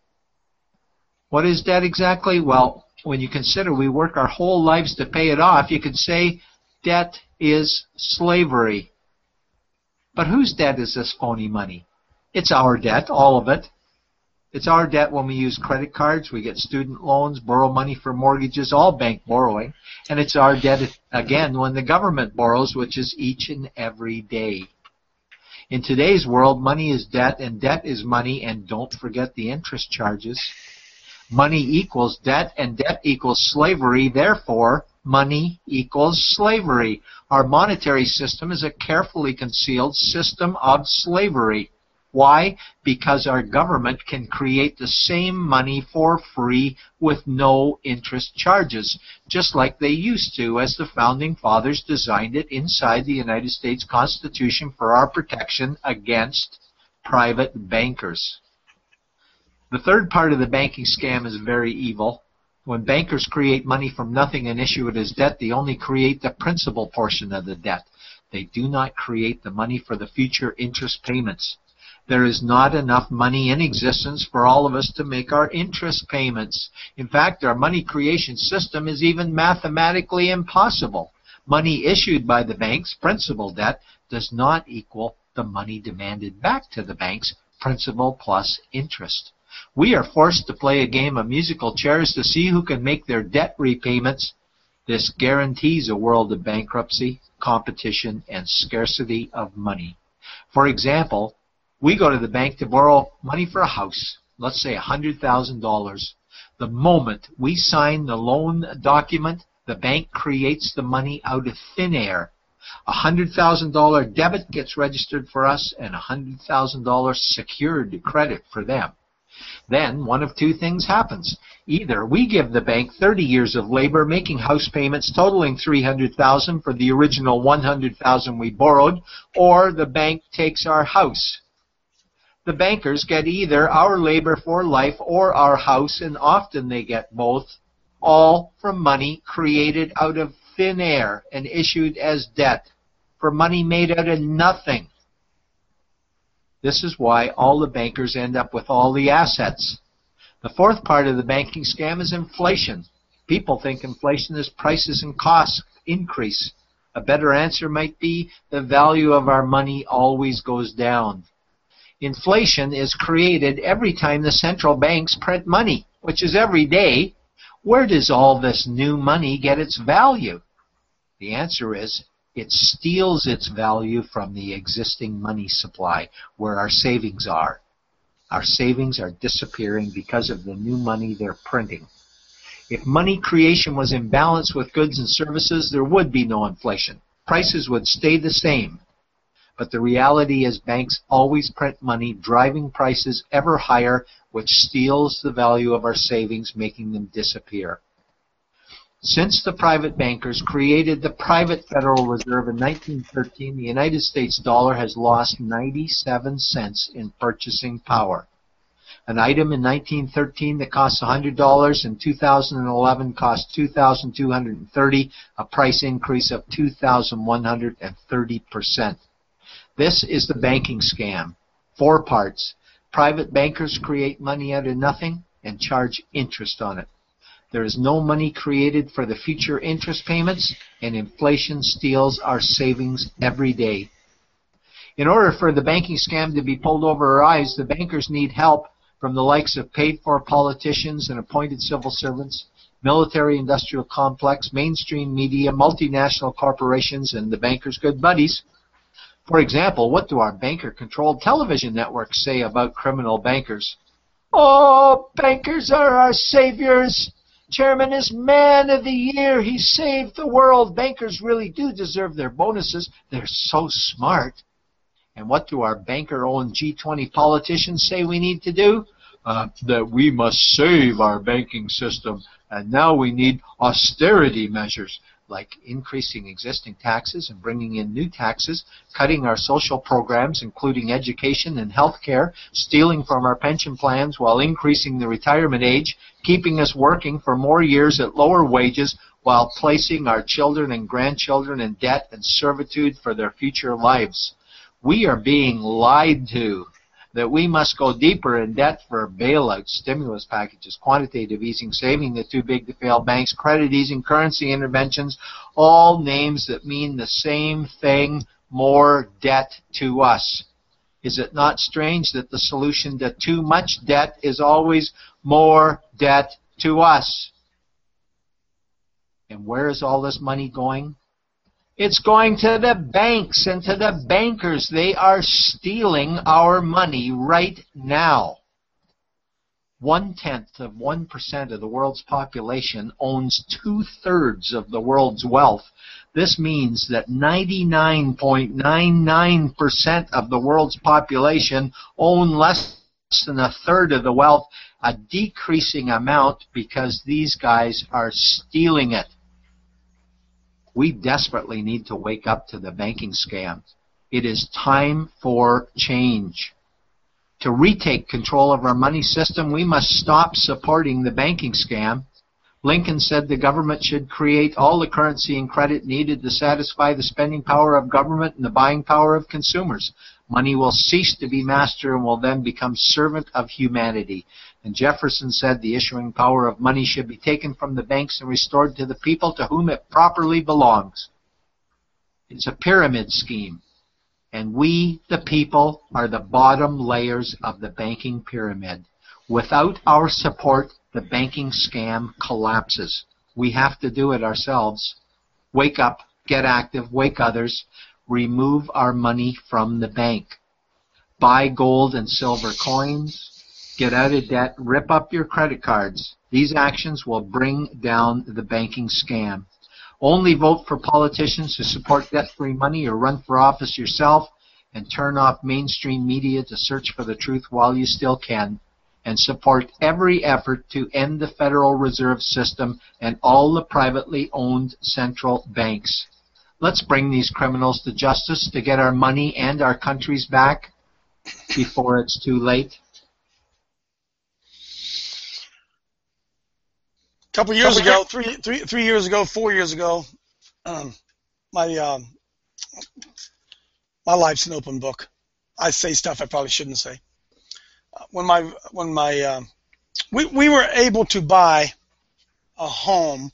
What is debt exactly? Well, when you consider we work our whole lives to pay it off, you could say debt is slavery. But whose debt is this phony money? It's our debt, all of it. It's our debt when we use credit cards, we get student loans, borrow money for mortgages, all bank borrowing. And it's our debt, again, when the government borrows, which is each and every day. In today's world, money is debt, and debt is money, and don't forget the interest charges. Money equals debt, and debt equals slavery. Therefore, money equals slavery. Our monetary system is a carefully concealed system of slavery. Why? Because our government can create the same money for free with no interest charges, just like they used to, as the Founding Fathers designed it inside the United States Constitution for our protection against private bankers. The third part of the banking scam is very evil. When bankers create money from nothing and issue it as debt, they only create the principal portion of the debt. They do not create the money for the future interest payments. There is not enough money in existence for all of us to make our interest payments. In fact, our money creation system is even mathematically impossible. Money issued by the banks, principal debt, does not equal the money demanded back to the banks, principal plus interest. We are forced to play a game of musical chairs to see who can make their debt repayments. This guarantees a world of bankruptcy, competition, and scarcity of money. For example, we go to the bank to borrow money for a house, let's say one hundred thousand dollars. The moment we sign the loan document, the bank creates the money out of thin air. A one hundred thousand dollars debit gets registered for us and a one hundred thousand dollars secured credit for them. Then one of two things happens. Either we give the bank thirty years of labor making house payments totaling three hundred thousand dollars for the original one hundred thousand dollars we borrowed, or the bank takes our house. The bankers get either our labor for life or our house, and often they get both, all from money created out of thin air and issued as debt, for money made out of nothing. This is why all the bankers end up with all the assets. The fourth part of the banking scam is inflation. People think inflation is prices and costs increase. A better answer might be the value of our money always goes down. Inflation is created every time the central banks print money, which is every day. Where does all this new money get its value? The answer is it steals its value from the existing money supply, where our savings are. Our savings are disappearing because of the new money they're printing. If money creation was in balance with goods and services, there would be no inflation. Prices would stay the same. But the reality is banks always print money, driving prices ever higher, which steals the value of our savings, making them disappear. Since the private bankers created the private Federal Reserve in nineteen thirteen, the United States dollar has lost ninety-seven cents in purchasing power. An item in nineteen thirteen that cost one hundred dollars in two thousand eleven cost two thousand two hundred thirty dollars, a price increase of two thousand one hundred thirty percent. This is the banking scam. Four parts. Private bankers create money out of nothing and charge interest on it. There is no money created for the future interest payments, and inflation steals our savings every day. In order for the banking scam to be pulled over our eyes, the bankers need help from the likes of paid-for politicians and appointed civil servants, military-industrial complex, mainstream media, multinational corporations, and the bankers' good buddies. For example, what do our banker-controlled television networks say about criminal bankers? Oh, bankers are our saviors. Chairman is man of the year. He saved the world. Bankers really do deserve their bonuses. They're so smart. And what do our banker-owned G twenty politicians say we need to do? Uh, that we must save our banking system, and now we need austerity measures, like increasing existing taxes and bringing in new taxes, cutting our social programs, including education and health care, stealing from our pension plans while increasing the retirement age, keeping us working for more years at lower wages while placing our children and grandchildren in debt and servitude for their future lives. We are being lied to that we must go deeper in debt for bailouts, stimulus packages, quantitative easing, saving the too big to fail banks, credit easing, currency interventions, all names that mean the same thing, more debt to us. Is it not strange that the solution to too much debt is always more debt to us? And where is all this money going? It's going to the banks and to the bankers. They are stealing our money right now. One-tenth of one percent of the world's population owns two-thirds of the world's wealth. This means that ninety-nine point nine nine percent of the world's population own less than a third of the wealth, a decreasing amount because these guys are stealing it. We desperately need to wake up to the banking scam. It is time for change. To retake control of our money system, we must stop supporting the banking scam. Lincoln said the government should create all the currency and credit needed to satisfy the spending power of government and the buying power of consumers. Money will cease to be master and will then become servant of humanity. And Jefferson said the issuing power of money should be taken from the banks and restored to the people to whom it properly belongs. It's a pyramid scheme. And we, the people, are the bottom layers of the banking pyramid. Without our support, the banking scam collapses. We have to do it ourselves. Wake up, get active, wake others, remove our money from the bank. Buy gold and silver coins, get out of debt, rip up your credit cards. These actions will bring down the banking scam. Only vote for politicians who support debt-free money, or run for office yourself, and turn off mainstream media to search for the truth while you still can. and support every effort to end the Federal Reserve System and all the privately owned central banks. Let's bring these criminals to justice to get our money and our countries back before it's too late. A couple years ago, three, three, three years ago, four years ago, um, my um, my life's an open book. I say stuff I probably shouldn't say. Uh, when my when my um, we we were able to buy a home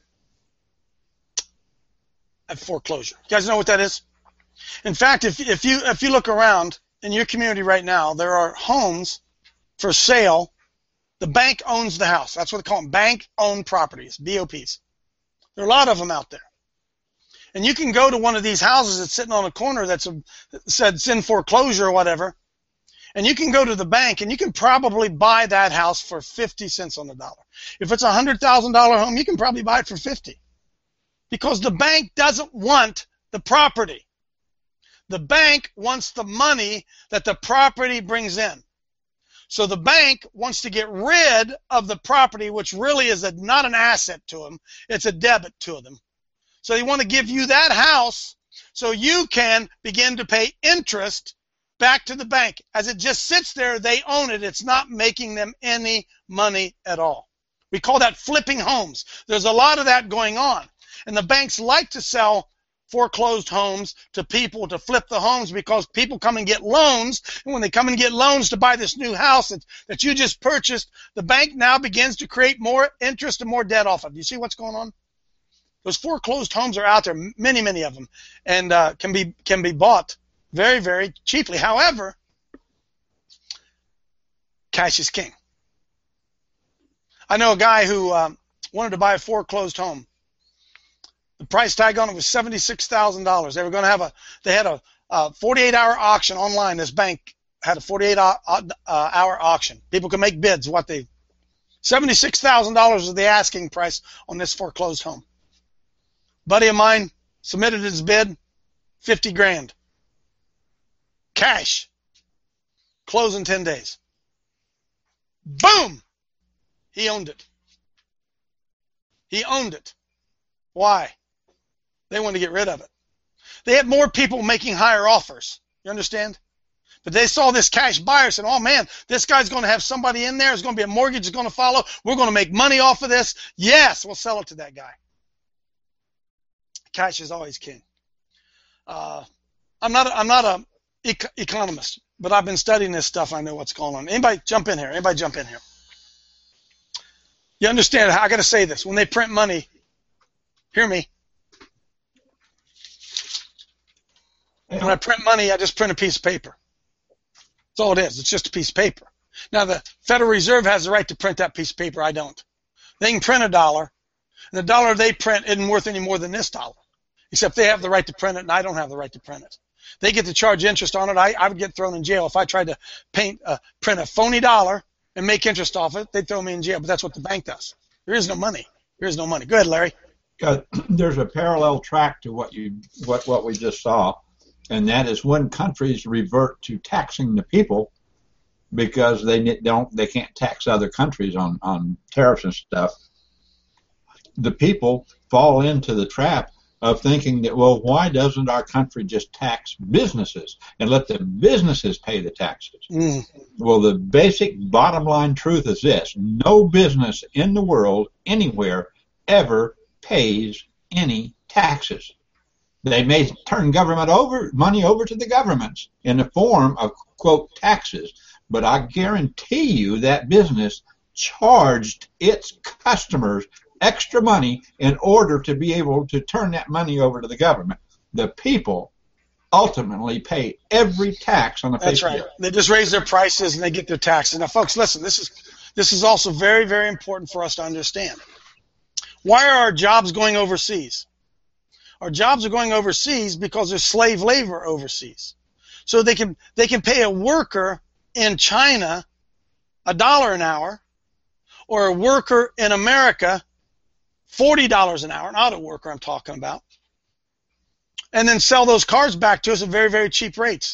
at foreclosure. You guys know what that is? In fact, if if you if you look around in your community right now, there are homes for sale. The bank owns the house. That's what they call them, bank-owned properties, B O Ps. There are a lot of them out there. And you can go to one of these houses that's sitting on a corner that's a, said it's in foreclosure or whatever, and you can go to the bank and you can probably buy that house for fifty cents on the dollar. If it's a one hundred thousand dollar home, you can probably buy it for fifty. Because the bank doesn't want the property. The bank wants the money that the property brings in. So the bank wants to get rid of the property, which really is a, not an asset to them. It's a debit to them. So they want to give you that house so you can begin to pay interest back to the bank. As it just sits there, they own it. It's not making them any money at all. We call that flipping homes. There's a lot of that going on. And the banks like to sell foreclosed homes to people to flip the homes because people come and get loans, and when they come and get loans to buy this new house that, that you just purchased, the bank now begins to create more interest and more debt off of. You see what's going on? Those foreclosed homes are out there, many, many of them, and uh, can be can be bought very, very cheaply. However, cash is king. I know a guy who um, wanted to buy a foreclosed home. The price tag on it was seventy-six thousand dollars. They were going to have a, they had a, a forty-eight hour auction online. This bank had a forty-eight hour auction. People could make bids. What they, seventy-six thousand dollars was the asking price on this foreclosed home. Buddy of mine submitted his bid, fifty grand. Cash. Close in ten days. Boom! He owned it. He owned it. Why? They wanted to get rid of it. They had more people making higher offers. You understand? But they saw this cash buyer and said, oh, man, this guy's going to have somebody in there. There's going to be a mortgage that's going to follow. We're going to make money off of this. Yes, we'll sell it to that guy. Cash is always king. Uh, I'm not a, I'm not a ec- economist, but I've been studying this stuff. I know what's going on. Anybody jump in here? Anybody jump in here? You understand? I got to say this. When they print money, hear me. When I print money, I just print a piece of paper. That's all it is. It's just a piece of paper. Now, the Federal Reserve has the right to print that piece of paper. I don't. They can print a dollar, and the dollar they print isn't worth any more than this dollar, except they have the right to print it, and I don't have the right to print it. They get to charge interest on it. I, I would get thrown in jail if I tried to paint, uh, print a phony dollar and make interest off it. They'd throw me in jail, but that's what the bank does. There is no money. There is no money. Go ahead, Larry. There's a parallel track to what you what what we just saw, and that is when countries revert to taxing the people because they don't they can't tax other countries on on tariffs and stuff. The people fall into the trap of thinking that, well, why doesn't our country just tax businesses and let the businesses pay the taxes? Mm. Well, the basic bottom line truth is this: no business in the world anywhere ever pays any taxes. They may turn government over money over to the governments in the form of, quote, taxes, but I guarantee you that business charged its customers extra money in order to be able to turn that money over to the government. The people ultimately pay every tax on the face That's right. of it. They just raise their prices and they get their taxes. Now, folks, listen, this is this is also very, very important for us to understand. Why are our jobs going overseas? Our jobs are going overseas because there's slave labor overseas. So they can they can pay a worker in China a dollar an hour, or a worker in America forty dollars an hour, an auto worker I'm talking about, and then sell those cars back to us at very, very cheap rates.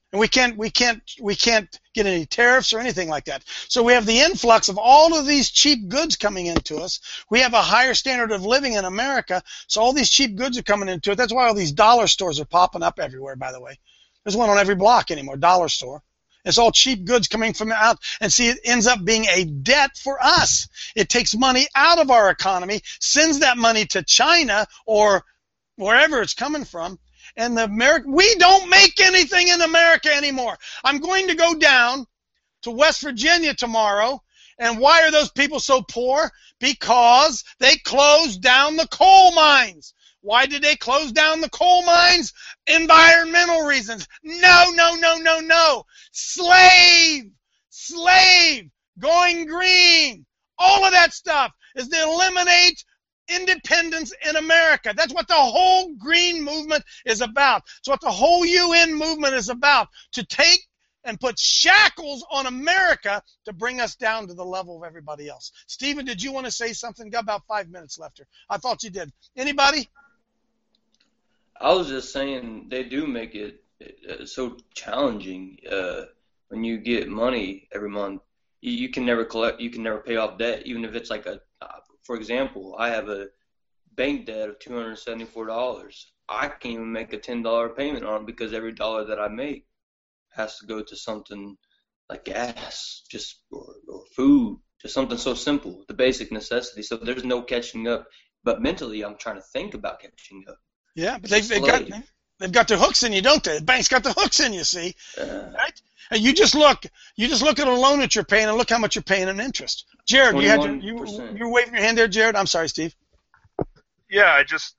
And we can't, we can't, we can't get any tariffs or anything like that. So we have the influx of all of these cheap goods coming into us. We have a higher standard of living in America, so all these cheap goods are coming into it. That's why all these dollar stores are popping up everywhere, by the way. There's one on every block anymore, dollar store. It's all cheap goods coming from out, and see, it ends up being a debt for us. It takes money out of our economy, sends that money to China or wherever it's coming from, and the America, we don't make anything in America anymore. I'm going to go down to West Virginia tomorrow, and why are those people so poor? Because they closed down the coal mines. Why did they close down the coal mines? Environmental reasons. No, no, no, no, no. Slave, slave, going green. All of that stuff is to eliminate independence in America. That's what the whole green movement is about. It's what the whole U N movement is about, to take and put shackles on America to bring us down to the level of everybody else. Stephen, did you want to say something? Got about five minutes left here. I thought you did. Anybody? I was just saying they do make it uh, so challenging. Uh, when you get money every month, you, you can never collect, you can never pay off debt, even if it's like a, uh, for example, I have a bank debt of two hundred seventy-four dollars. I can't even make a ten dollar payment on it because every dollar that I make has to go to something like gas, just or, or food, just something so simple, the basic necessity. So there's no catching up. But mentally, I'm trying to think about catching up. Yeah, but they've, they've got they've got their hooks in you, don't they? The bank's got the hooks in you, see, uh, right? And you just look, you just look at a loan that you're paying, and look how much you're paying in interest. Jared, you had to, you you're waving your hand there, Jared. I'm sorry, Steve. Yeah, I just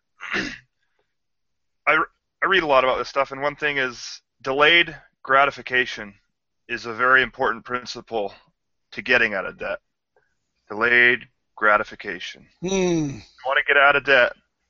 I I read a lot about this stuff, and one thing is delayed gratification is a very important principle to getting out of debt. Delayed gratification. Hmm. You want to get out of debt?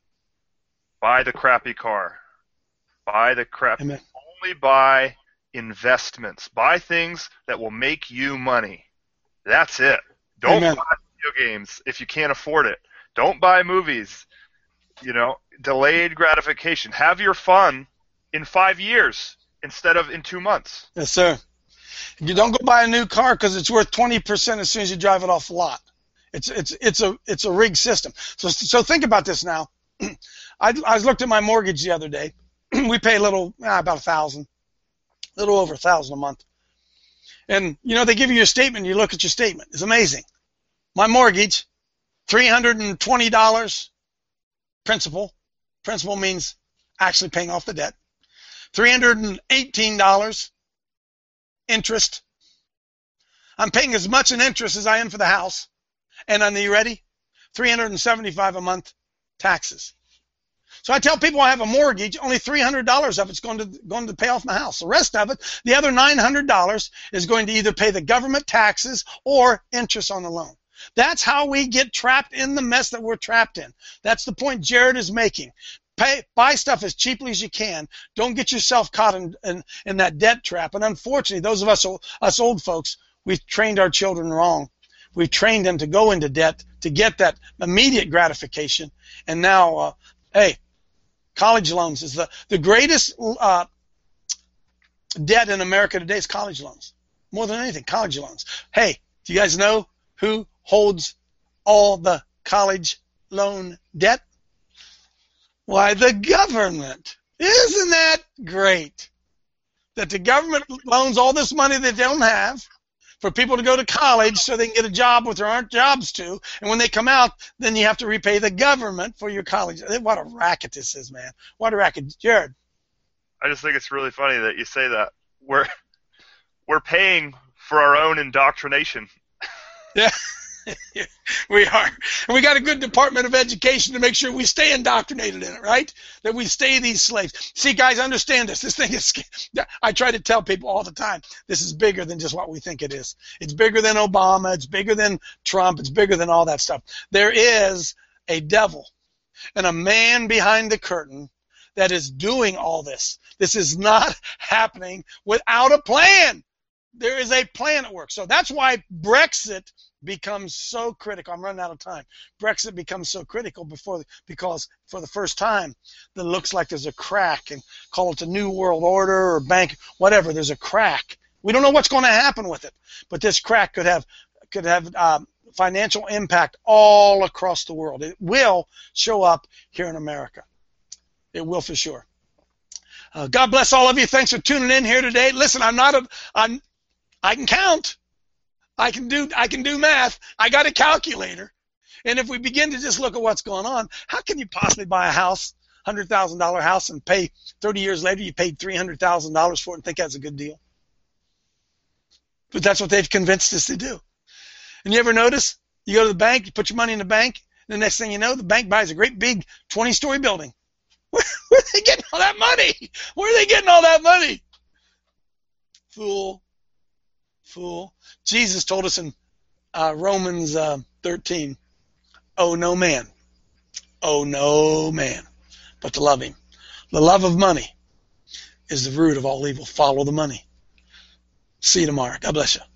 Buy the crappy car. Buy the crap. Amen. Only buy investments. Buy things that will make you money. That's it. Don't Amen. buy video games if you can't afford it. Don't buy movies. You know, delayed gratification. Have your fun in five years instead of in two months. Yes, sir. You don't go buy a new car because it's worth twenty percent as soon as you drive it off the lot. It's it's it's a it's a rigged system. So so think about this now. I, I looked at my mortgage the other day. We pay a little, ah, about a thousand, a little over a thousand a month. And you know, they give you your statement. You look at your statement. It's amazing. My mortgage, three hundred and twenty dollars principal. Principal means actually paying off the debt. Three hundred and eighteen dollars interest. I'm paying as much in interest as I am for the house. And are you ready? three hundred and seventy-five dollars a month taxes. So I tell people I have a mortgage, only three hundred dollars of it's going to going to pay off my house. The rest of it, the other nine hundred dollars, is going to either pay the government taxes or interest on the loan. That's how we get trapped in the mess that we're trapped in. That's the point Jared is making. Pay, buy stuff as cheaply as you can. Don't get yourself caught in, in, in that debt trap. And unfortunately, those of us, us old folks, we've trained our children wrong. We've trained them to go into debt to get that immediate gratification. And now, uh, hey, college loans is the, the greatest uh, debt in America today is college loans. More than anything, college loans. Hey, do you guys know who holds all the college loan debt? Why, the government. Isn't that great? That the government loans all this money they don't have for people to go to college so they can get a job where there aren't jobs to, and when they come out, then you have to repay the government for your college. What a racket this is, man. What a racket. Jared. I just think it's really funny that you say that. We're, we're paying for our own indoctrination. Yeah. We are. And we got a good Department of Education to make sure we stay indoctrinated in it, right? That we stay these slaves. See, guys, understand this. This thing is, I try to tell people all the time, this is bigger than just what we think it is. It's bigger than Obama. It's bigger than Trump. It's bigger than all that stuff. There is a devil and a man behind the curtain that is doing all this. This is not happening without a plan. There is a plan at work. So that's why Brexit becomes so critical. I'm running out of time. Brexit becomes so critical before because for the first time, it looks like there's a crack, and call it the New World Order or bank, whatever. There's a crack. We don't know what's going to happen with it, but this crack could have could have um, financial impact all across the world. It will show up here in America. It will for sure. Uh, God bless all of you. Thanks for tuning in here today. Listen, I'm not a I'm I can count. I can do I can do math. I got a calculator. And if we begin to just look at what's going on, how can you possibly buy a house, one hundred thousand dollars house, and pay thirty years later you paid three hundred thousand dollars for it and think that's a good deal? But that's what they've convinced us to do. And you ever notice? You go to the bank, you put your money in the bank, and the next thing you know, the bank buys a great big twenty-story building. Where, where are they getting all that money? Where are they getting all that money? Fool. Fool. Jesus told us in uh, Romans uh, thirteen, owe no man, owe no man, but to love him. The love of money is the root of all evil. Follow the money. See you tomorrow. God bless you.